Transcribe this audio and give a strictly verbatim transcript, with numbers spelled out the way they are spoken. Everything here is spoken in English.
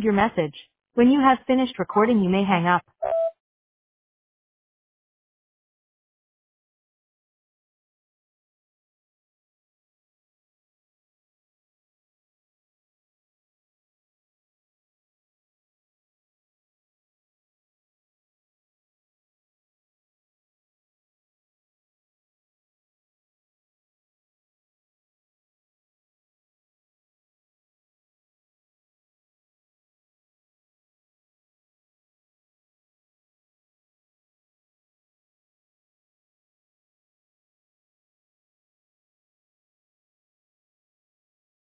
your message. When you have finished recording, you may hang up.